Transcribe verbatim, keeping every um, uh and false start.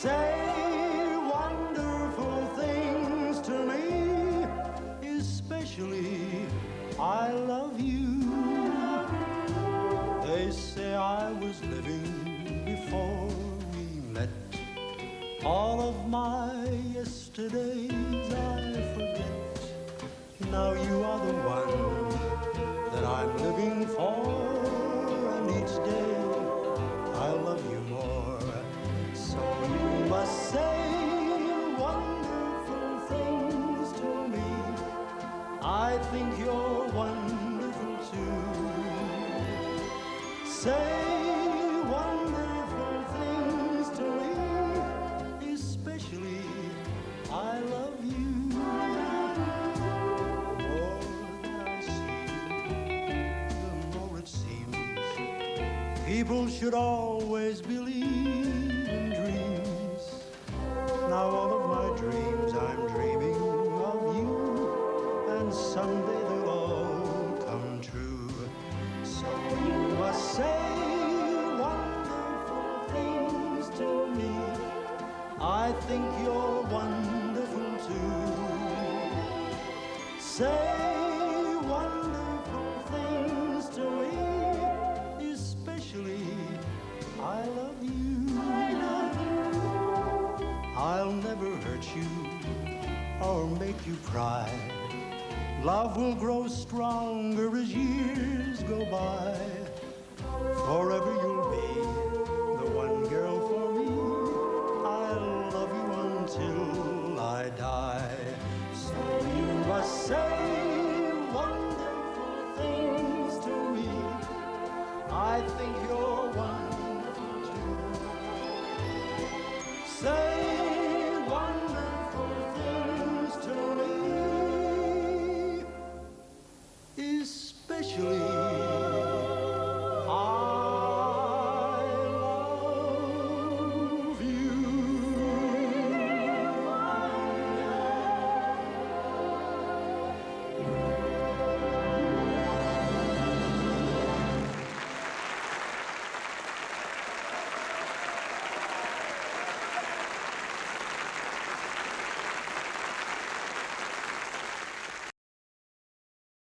Say wonderful things to me, especially I love you. They say I was living before we met. All of my yesterdays I forget. Now you are the one that I'm living for, and each day I love you more. So you must say wonderful things to me. I think you're wonderful too. Say wonderful things to me, especially I love you. The more that I see you, the more it seems people should always believe in dreams. Now all of my dreams I'm dreaming of you, and someday they'll all come true. So you must say wonderful things to me. I think you're wonderful too. Say wonderful things to me, especially I love you. I love you. I'll never hurt you or make you cry. Love will grow stronger as years go by. For every